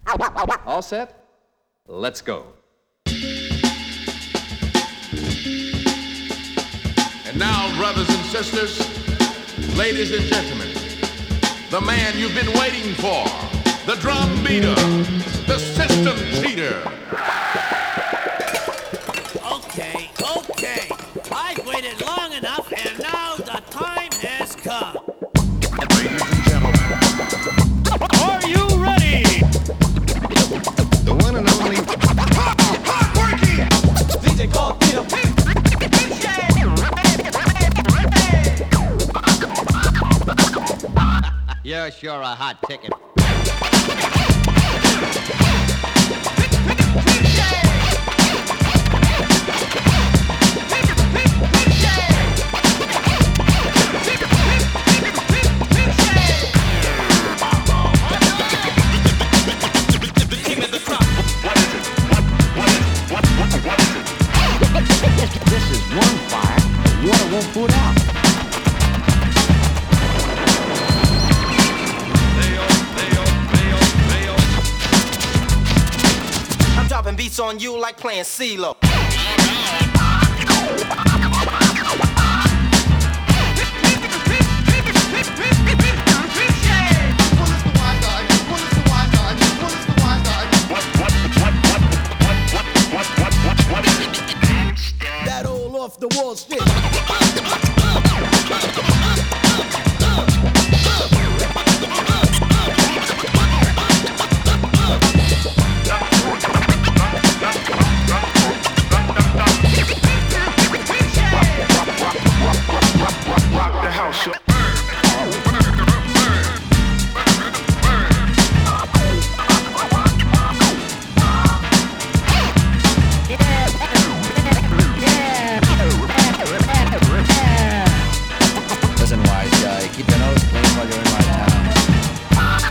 All set? Let's go. And now, brothers and sisters, ladies and gentlemen, the man you've been waiting for, the drum beater, the system cheater. Okay. I've waited long enough, and now the time has come. Ladies and gentlemen, Are you ready? the one and only hard working DJ called Peter. You're sure a hot ticket. This is one fire the water won't put out. I'm dropping beats on you like playing CeeLo. That old off the wall shit. rock the house. Listen, wise guy, keep your nose clean while you're in my town.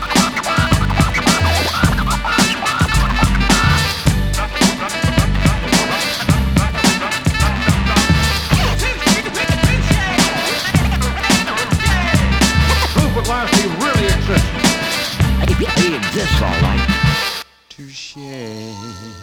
Proof at last he really exists. He exists, all right. Touché.